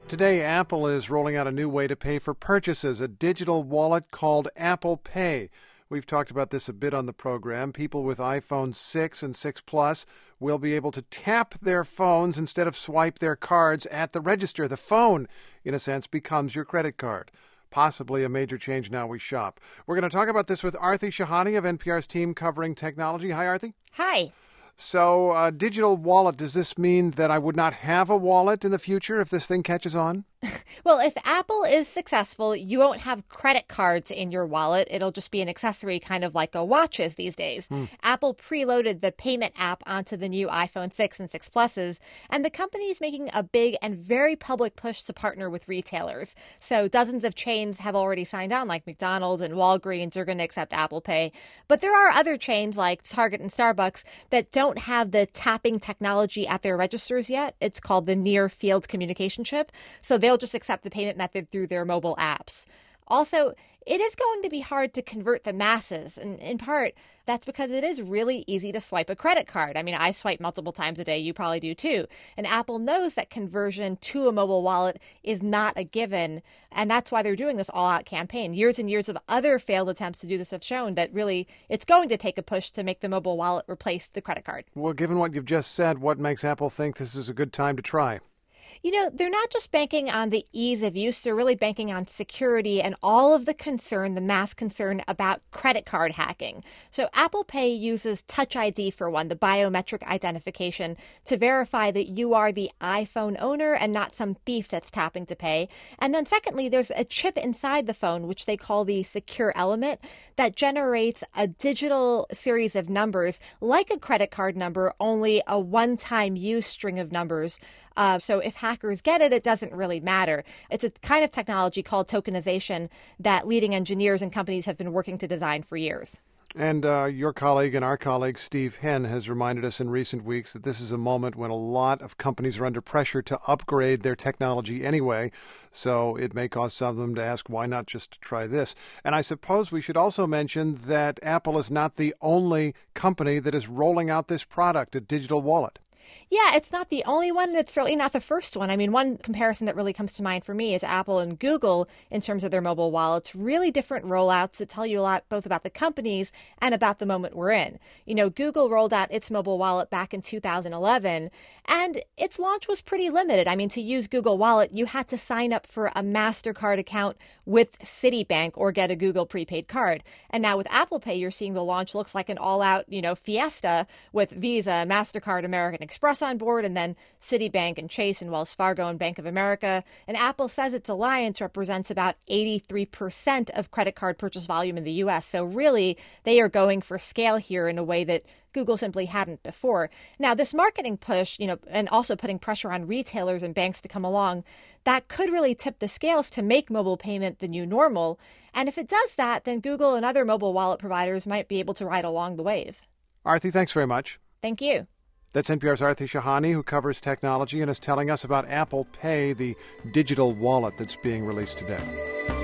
Today, Apple is rolling out a new way to pay for purchases, a digital wallet called Apple Pay. We've talked about this a bit on the program. People with iPhone 6 and 6 Plus will be able to tap their phones instead of swipe their cards at the register. The phone, in a sense, becomes your credit card. Possibly a major change now we shop. We're going to talk about this with Aarti Shahani of NPR's team covering technology. Hi, Aarti. Hi. So, digital wallet, does this mean that I would not have a wallet in the future if this thing catches on? Well, if Apple is successful, you won't have credit cards in your wallet. It'll just be an accessory, kind of like a watch is these days. Apple preloaded the payment app onto the new iPhone 6 and 6 Pluses, and the company is making a big and very public push to partner with retailers. So dozens of chains have already signed on, like McDonald's and Walgreens are going to accept Apple Pay. But there are other chains like Target and Starbucks that don't have the tapping technology at their registers yet. It's called the Near Field Communication Chip. So they'll just accept the payment method through their mobile apps. Also, it is going to be hard to convert the masses. And in part, that's because it is really easy to swipe a credit card. I mean, I swipe multiple times a day. You probably do too. And Apple knows that conversion to a mobile wallet is not a given. And that's why they're doing this all-out campaign. Years and years of other failed attempts to do this have shown that really it's going to take a push to make the mobile wallet replace the credit card. Well, given what you've just said, what makes Apple think this is a good time to try? You know, they're not just banking on the ease of use, they're really banking on security and all of the concern, the mass concern about credit card hacking. So Apple Pay uses Touch ID for one, the biometric identification, to verify that you are the iPhone owner and not some thief that's tapping to pay. And then secondly, there's a chip inside the phone, which they call the secure element, that generates a digital series of numbers like a credit card number, only a one-time use string of numbers. So if hackers get it, it doesn't really matter. It's a kind of technology called tokenization that leading engineers and companies have been working to design for years. And your colleague and our colleague, Steve Henn, has reminded us in recent weeks that this is a moment when a lot of companies are under pressure to upgrade their technology anyway. So it may cause some of them to ask, why not just try this? And I suppose we should also mention that Apple is not the only company that is rolling out this product, a digital wallet. Yeah, it's not the only one, and it's certainly not the first one. I mean, one comparison that really comes to mind for me is Apple and Google in terms of their mobile wallets. Really different rollouts that tell you a lot both about the companies and about the moment we're in. You know, Google rolled out its mobile wallet back in 2011, and its launch was pretty limited. I mean, to use Google Wallet, you had to sign up for a MasterCard account with Citibank or get a Google prepaid card. And now with Apple Pay, you're seeing the launch looks like an all-out, fiesta with Visa, MasterCard, American Express on board, and then Citibank and Chase and Wells Fargo and Bank of America. And Apple says its alliance represents about 83% of credit card purchase volume in the U.S. So really, they are going for scale here in a way that Google simply hadn't before. Now, this marketing push, and also putting pressure on retailers and banks to come along, that could really tip the scales to make mobile payment the new normal. And if it does that, then Google and other mobile wallet providers might be able to ride along the wave. Aarti, thanks very much. Thank you. That's NPR's Aarti Shahani, who covers technology and is telling us about Apple Pay, the digital wallet that's being released today.